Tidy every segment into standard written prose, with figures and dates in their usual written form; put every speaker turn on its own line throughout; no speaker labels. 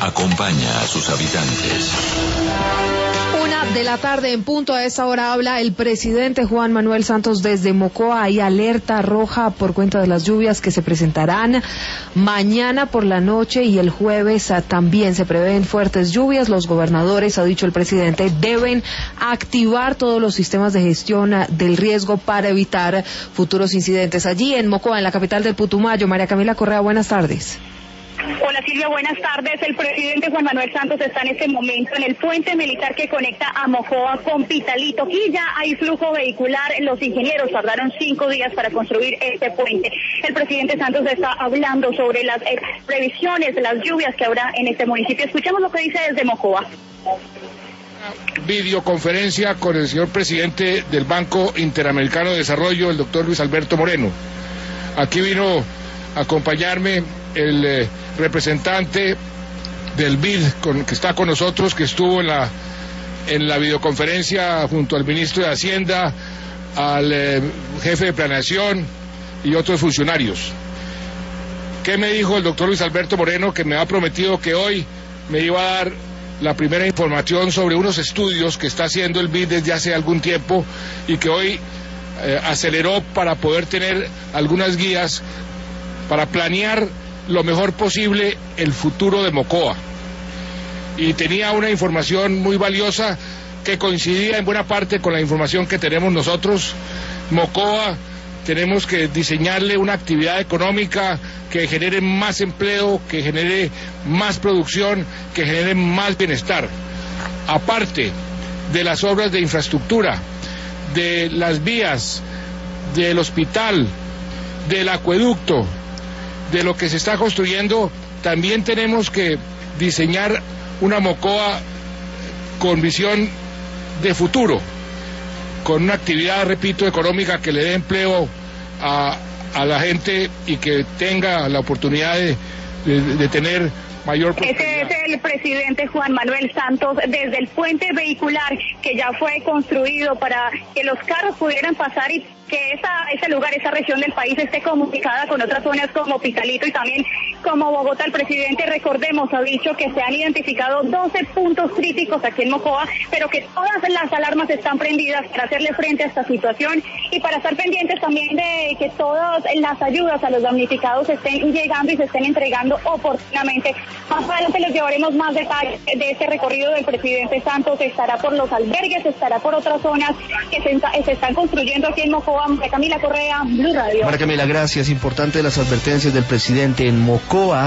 acompaña a sus habitantes.
1:00 p.m. en punto. A esta hora habla el presidente Juan Manuel Santos desde Mocoa. Hay alerta roja por cuenta de las lluvias que se presentarán mañana por la noche y el jueves también se prevén fuertes lluvias. Los gobernadores, ha dicho el presidente, deben activar todos los sistemas de gestión del riesgo para evitar futuros incidentes. Allí en Mocoa, en la capital del Putumayo, María Camila Correa, buenas tardes.
Hola Silvia, buenas tardes. El presidente Juan Manuel Santos está en este momento en el puente militar que conecta a Mocoa con Pitalito y ya hay flujo vehicular. Los ingenieros tardaron 5 días para construir este puente. El presidente Santos está hablando sobre las previsiones de las lluvias que habrá en este municipio. Escuchemos lo que dice desde Mocoa.
Videoconferencia con el señor presidente del Banco Interamericano de Desarrollo, el doctor Luis Alberto Moreno. Aquí vino a acompañarme el representante del BID que está con nosotros, que estuvo en la videoconferencia junto al ministro de Hacienda, al jefe de planeación y otros funcionarios. ¿Qué me dijo el doctor Luis Alberto Moreno? Que me ha prometido que hoy me iba a dar la primera información sobre unos estudios que está haciendo el BID desde hace algún tiempo y que hoy aceleró para poder tener algunas guías para planear lo mejor posible el futuro de Mocoa. Y tenía una información muy valiosa que coincidía en buena parte con la información que tenemos nosotros. Mocoa, tenemos que diseñarle una actividad económica que genere más empleo, que genere más producción, que genere más bienestar. Aparte de las obras de infraestructura, de las vías, del hospital, del acueducto, de lo que se está construyendo, también tenemos que diseñar una Mocoa con visión de futuro, con una actividad, repito, económica que le dé empleo a la gente y que tenga la oportunidad de tener mayor prosperidad.
Ese es el presidente Juan Manuel Santos desde el puente vehicular que ya fue construido para que los carros pudieran pasar y que ese lugar, esa región del país esté comunicada con otras zonas como Pitalito y también como Bogotá. El presidente, recordemos, ha dicho que se han identificado 12 puntos críticos aquí en Mocoa, pero que todas las alarmas están prendidas para hacerle frente a esta situación y para estar pendientes también de que todas las ayudas a los damnificados estén llegando y se estén entregando oportunamente. Más adelante les llevaremos más detalles de este recorrido del presidente Santos. Estará por los albergues, estará por otras zonas que se están construyendo aquí en Mocoa. María Camila Correa, Blue Radio.
María Camila, gracias. Importante las advertencias del presidente en Mocoa.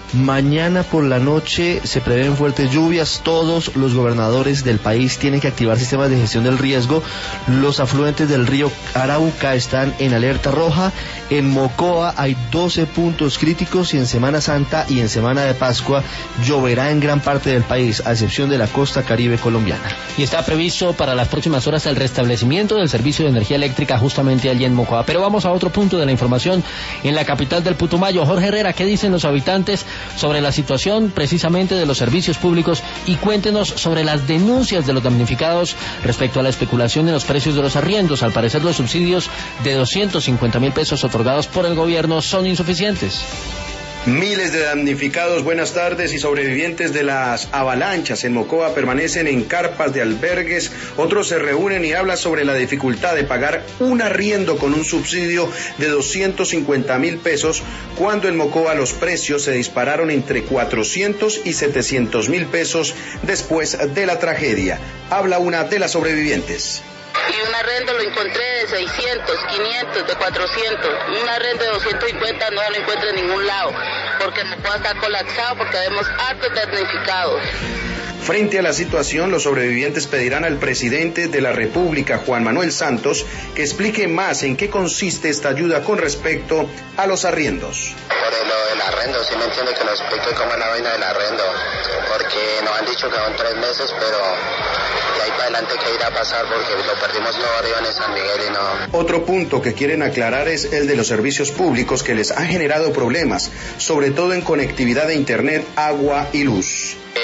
Mañana por la noche se prevén fuertes lluvias. Todos los gobernadores del país tienen que activar sistemas de gestión del riesgo. Los afluentes del río Arauca están en alerta roja. En Mocoa hay 12 puntos críticos y en Semana Santa y en Semana de Pascua lloverá en gran parte del país, a excepción de la costa caribe colombiana.
Y está previsto para las próximas horas el restablecimiento del servicio de energía eléctrica justamente allí en Mocoa. Pero vamos a otro punto de la información en la capital del Putumayo. Jorge Herrera, ¿qué dicen los habitantes sobre la situación precisamente de los servicios públicos? Y cuéntenos sobre las denuncias de los damnificados respecto a la especulación en los precios de los arriendos. Al parecer los subsidios de 250.000 pesos otorgados por el gobierno son insuficientes.
Miles de damnificados, buenas tardes, y sobrevivientes de las avalanchas en Mocoa permanecen en carpas de albergues. Otros se reúnen y hablan sobre la dificultad de pagar un arriendo con un subsidio de 250.000 pesos, cuando en Mocoa los precios se dispararon entre 400 y 700.000 pesos después de la tragedia. Habla una de las sobrevivientes.
Y un arrendo lo encontré de 600, 500, de 400. Un arrendo de 250 no lo encuentro en ningún lado, porque Mocoa está colapsado, porque vemos hartos damnificados.
Frente a la situación, los sobrevivientes pedirán al presidente de la República, Juan Manuel Santos, que explique más en qué consiste esta ayuda con respecto a los arriendos.
Por lo del arrendo, sí me entiende que nos explique cómo es la vaina del arrendo, porque nos han dicho que son 3 meses, pero de ahí para adelante qué irá a pasar, porque lo perdimos todo arriba en San Miguel y no.
Otro punto que quieren aclarar es el de los servicios públicos que les ha generado problemas, sobre todo en conectividad de internet, agua y luz.
Queda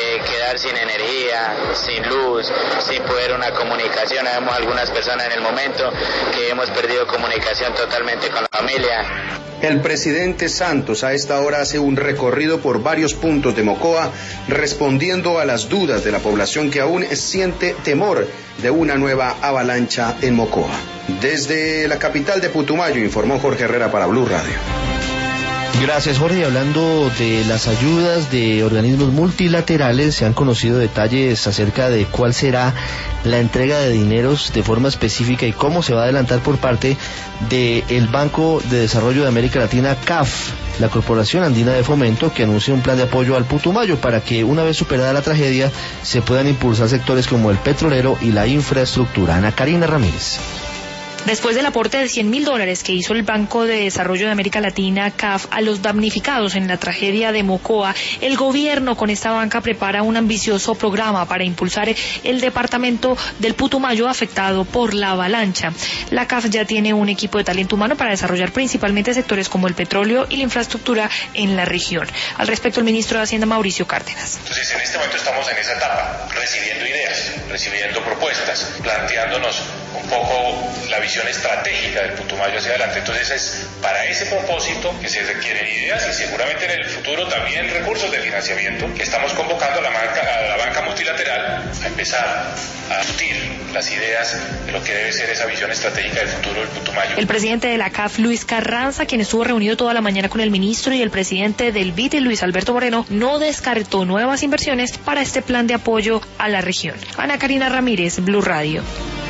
quedar sin energía, sin luz, sin poder una comunicación. Vemos algunas personas en el momento que hemos perdido comunicación totalmente con la familia.
El presidente Santos a esta hora hace un recorrido por varios puntos de Mocoa, respondiendo a las dudas de la población que aún siente temor de una nueva avalancha en Mocoa. Desde la capital de Putumayo, informó Jorge Herrera para Blue Radio.
Gracias, Jorge. Hablando de las ayudas de organismos multilaterales, se han conocido detalles acerca de cuál será la entrega de dineros de forma específica y cómo se va a adelantar por parte del Banco de Desarrollo de América Latina, CAF, la Corporación Andina de Fomento, que anuncia un plan de apoyo al Putumayo para que, una vez superada la tragedia, se puedan impulsar sectores como el petrolero y la infraestructura. Ana Karina Ramírez.
Después del aporte de $100.000 que hizo el Banco de Desarrollo de América Latina, CAF, a los damnificados en la tragedia de Mocoa, el gobierno con esta banca prepara un ambicioso programa para impulsar el departamento del Putumayo afectado por la avalancha. La CAF ya tiene un equipo de talento humano para desarrollar principalmente sectores como el petróleo y la infraestructura en la región. Al respecto, el ministro de Hacienda, Mauricio Cárdenas.
Entonces, en este momento estamos en esa etapa, recibiendo ideas, recibiendo propuestas, planteándonos un poco la visión estratégica del Putumayo hacia adelante. Entonces es para ese propósito que se requieren ideas y seguramente en el futuro también recursos de financiamiento que estamos convocando a la banca multilateral a empezar a discutir las ideas de lo que debe ser esa visión estratégica del futuro del Putumayo.
El presidente de la CAF, Luis Carranza, quien estuvo reunido toda la mañana con el ministro, y el presidente del BID, Luis Alberto Moreno, no descartó nuevas inversiones para este plan de apoyo a la región. Ana Karina Ramírez, Blue Radio.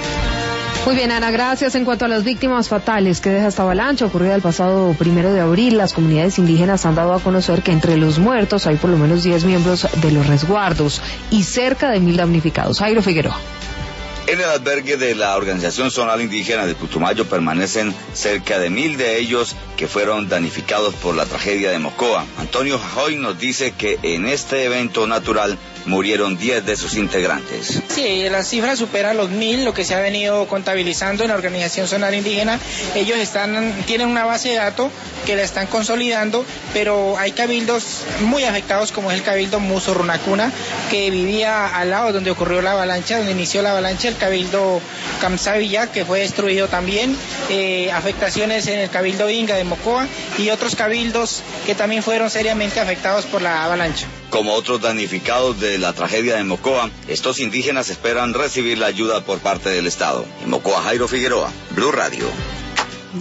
Muy bien, Ana, gracias. En cuanto a las víctimas fatales que deja esta avalancha ocurrida el pasado 1 de abril, las comunidades indígenas han dado a conocer que entre los muertos hay por lo menos 10 miembros de los resguardos y cerca de 1.000 damnificados. Jairo Figueroa.
En el albergue de la Organización Zonal Indígena de Putumayo permanecen cerca de 1.000 de ellos que fueron damnificados por la tragedia de Mocoa. Antonio Jajoy nos dice que en este evento natural murieron 10 de sus integrantes.
Sí, las cifras superan los 1.000, lo que se ha venido contabilizando en la Organización Zonal Indígena. Ellos tienen una base de datos que la están consolidando, pero hay cabildos muy afectados, como es el cabildo Muso Runacuna, que vivía al lado donde ocurrió la avalancha, donde inició la avalancha, el cabildo Camsavilla, que fue destruido también, afectaciones en el cabildo Inga de Mocoa y otros cabildos que también fueron seriamente afectados por la avalancha.
Como otros damnificados de la tragedia de Mocoa, estos indígenas esperan recibir la ayuda por parte del Estado. En Mocoa, Jairo Figueroa, Blue Radio.